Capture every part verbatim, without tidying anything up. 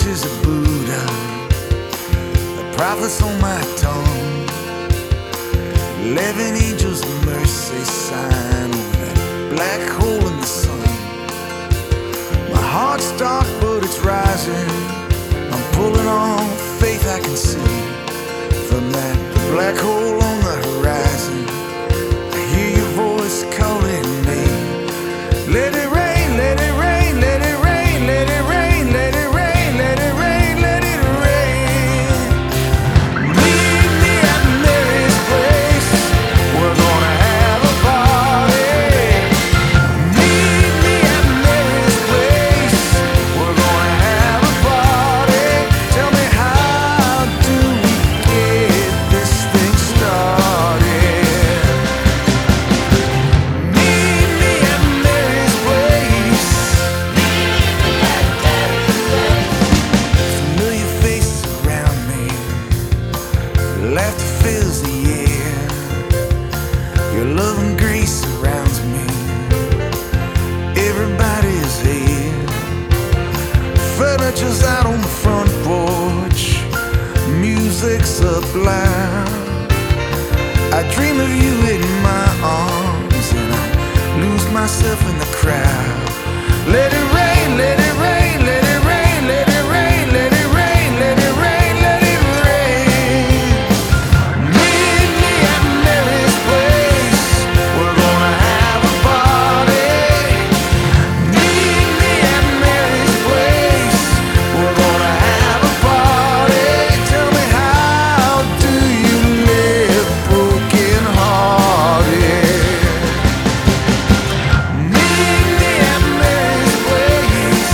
pictures of Buddha, the prophets on my tongue, eleven angels of mercy sign with that black hole in the sun. My heart's dark but it's rising, I'm pulling on faith I can see from that black hole on the horizon. I hear your voice calling me. Let it rain, let it rain, let it rain, let it rain, let it rain, let it rain, let it rain. Meet me at Mary's place, we're gonna have a party. Meet me at Mary's place, we're gonna have a party. Tell me, how do we get this thing started? Meet me at Mary's place. Familiar faces around me, laughter fills the air. Your love and grace surrounds me. Everybody's here. Furniture's out on the front porch, music's up loud. I dream of you in my arms and I lose myself in the crowd. Let it rain, let it rain, let it rain, let it rain, let it rain, let it rain, let it rain. Meet me at Mary's place, we're gonna have a party. Meet me at Mary's place, we're gonna have a party. Tell me, how do you live broken hearted? Meet me at Mary's place.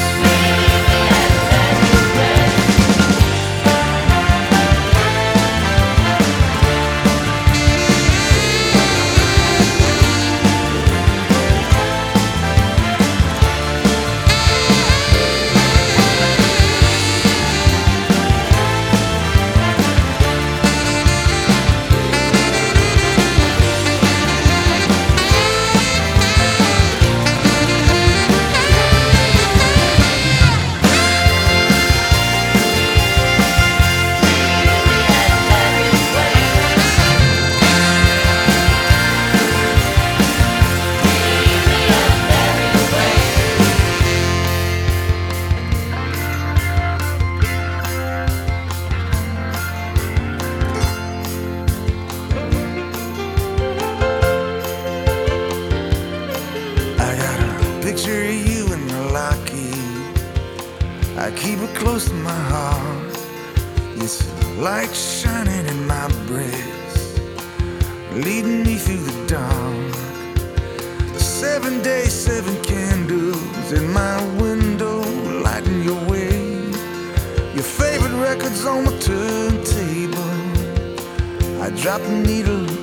I got a picture of you in the locket, I keep it close to my heart. It's light shining in my breast, leading me through the dark. Seven days, seven candles in my window, lighting your way. Your favorite records on my turntable, I drop the needle